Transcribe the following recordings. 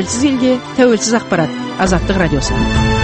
тәуелсіз елге тәуелсіз ақпарат. Азаттық радиосы.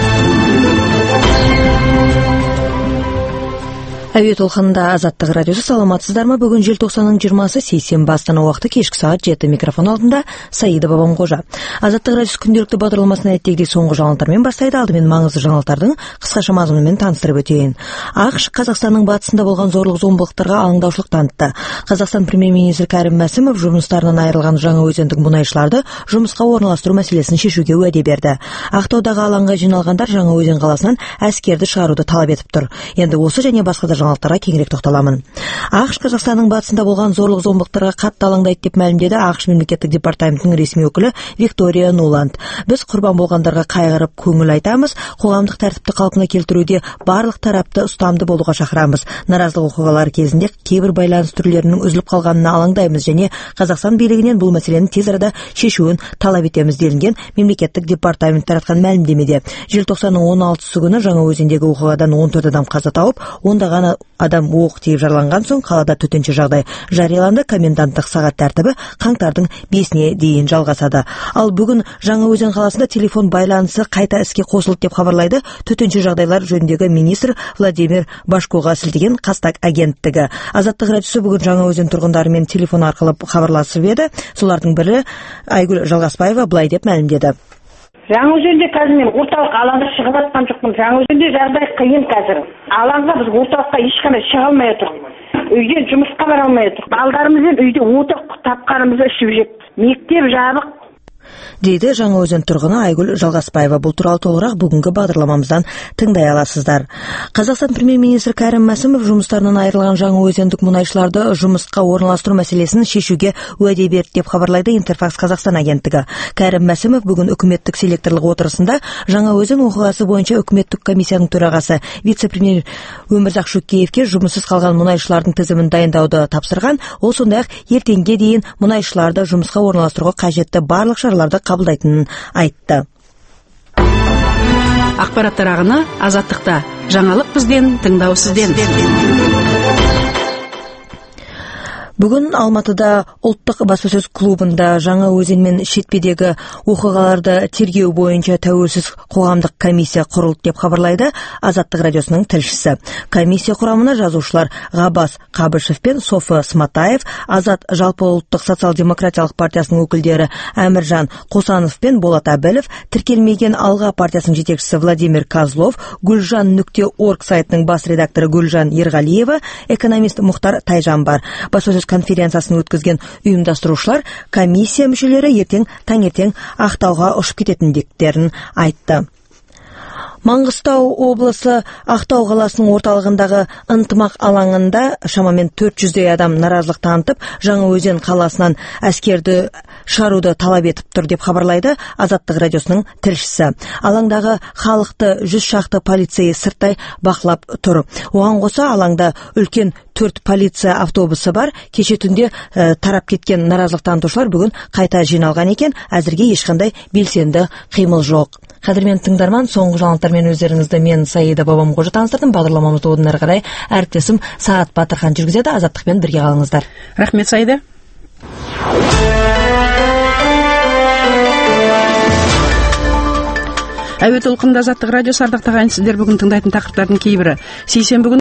Әуе толқынында Азаттық радиосы. Саламатсыздар ма? Бүгін желтоқсанның 20-сы сейсенбі Астана уақыты кешкі сағат 7. Микрофон алдында Саида Бабамқожа. Азаттық радиосы күнделікті бағдарламасын әдеттегідей соңғы жаңалықтармен бастайды. Алдымен маңызды жаңалықтардың қысқаша мазмұнымен таныстырып өтейін. ақш Қазақстанның батысында болған зорлық-зомбылықтарға алаңдаушылық танытты. Қазақстан премьер-министрі Кәрім Мәсімов жұмыстарынан айырылған жаңаөзендік мұнайшыларды жұмысқа орналастыру мәселесін шешуге уәде берді. Ақтаудағы алаңға жиналғандар Жаңаөзен қаласынан әскерді шығаруды талап етіп тұр. Енді осы және басқа да жаңалықтарға кеңірек тоқталамын. ақш Қазақстанның батысында болған зорлық-зомбылықтарға қатты алаңдайды деп мәлімдеді ақш мемлекеттік департаментінің ресми өкілі Виктория Нуланд. Біз құрбан болғандарға қайғырып көңіл айтамыз, қоғамдық тәртіпті қалпына келтіруде барлық тарапты ұстамды болуға шақырамыз. Наразылық оқиғалары кезінде кейбір байланыс түрлерінің үзіліп қалғанына алаңдаймыз және Қазақстан билігінен бұл мәселені тез арада шешуін талап етеміз делінген мемлекеттік департамент таратқан мәлімдемеде. Желтоқсанның 16-сы күні Жаңаөзендегі оқиғадан 14 адам қаза тауып, ондаған адам оқ тиіп жараланған соң қалада төтенше жағдай жарияланды. Коменданттық сағат тәртібі қаңтардың 5-не дейін жалғасады. Ал бүгін Жаңаөзен қаласында телефон байланысы қайта іске қосылды деп хабарлайды төтенше жағдайлар жөніндегі министр Владимир Башкоға сілтеген Қастак агенттігі. Азаттық радиосы бүгін Жаңаөзен тұрғындарымен телефон арқылы хабарласып еді. Солардың бірі Айгүл Жалғасбаева былай деп мәлімдеді. Жаңаөзенде қазір мен орталық алаңға шығып жатқан жоқпын. Жаңаөзенде жағдай қиын қазір. Алаңға біз орталыққа ешқандай шыға алмай отырмыз. Үйден жұмысқа бара алмай отырмыз. Балдарымызбен үйде отыр тапқанымызды ішіп жеп. Мектеп жабық. Дейді Жаңаөзен тұрғыны Айгүл Жалғасбаева. Бұл туралы толығырақ бүгінгі бағдарламамыздан тыңдай аласыздар. Қазақстан премьер-министрі Кәрім Мәсімов жұмыстарынан айырылған жаңаөзендік мұнайшыларды жұмысқа орналастыру мәселесін шешуге уәде берді деп хабарлайды Интерфакс Қазақстан агенттігі. Кәрім Мәсімов бүгін үкіметтік селекторлық отырысында Жаңаөзен оқиғасы бойынша үкіметтік комиссияның төрағасы вице-премьер Өмірзақ Шөкеевке жұмыссыз қалған мұнайшылардың тізімін дайындауды тапсырған. Ол сондай-ақ ертеңге дейін мұнайшыларды жұмысқа орналастыруға қажетті барлық шараларды қабылдайтынын айтты. Ақпараттар ағыны Азаттықта. Жаңалық бізден, тыңдау сізден. Бүгін Алматыда ұлттық баспасөз клубында Жаңаөзен мен шетпедегі оқиғаларды тергеу бойынша тәуелсіз қоғамдық комиссия құрылды деп хабарлайды Азаттық радиосының тілшісі. Комиссия құрамына жазушылар Ғаббас Қабышев пен Софы Сматаев, Азат жалпыұлттық социал-демократиялық партиясының өкілдері Әміржан Қосанов пен Болат Әбілов, тіркелмеген Алға партиясының жетекшісі Владимир Козлов, Гүлжан.орг сайтының бас редакторы Гүлжан Ерғалиева, экономист Мұхтар Тайжан бар. Баспасөз конференциясын өткізген ұйымдастырушылар комиссия мүшелері таңертең Ақтауға ұшып кететіндіктерін айтты. Маңғыстау облысы Ақтау қаласының орталығындағы ынтымақ алаңында шамамен 400 адам наразылық танытып, Жаңаөзен қаласынан әскерді шығаруды талап етіп тұр деп хабарлайды Азаттық радиосының тілшісі. Алаңдағы халықты 100 шақты полицей сырттай бақылап тұр. Оған қоса алаңда үлкен 4 полиция автобусы бар. Кеше түнде тарап кеткен наразылық танытушылар бүгін қайта жиналған екен. Әзірге ешқандай белсенді қимыл жоқ. Қадірмен тыңдарман, соңғы жаңалықтармен өздеріңізді мен Саида Бабамқожа таныстырдым. Бағдарламамызды одан әрі қарай әріптесім Сағат Батырхан жүргізеді. Азаттықпен бірге қалыңыздар. Рахмет, Саида. Әуе толқынында Азаттық радиосы. Ардақтаған сіздер бүгін тыңдайтын тақырыптардың кейбірі. Сейсенбі күні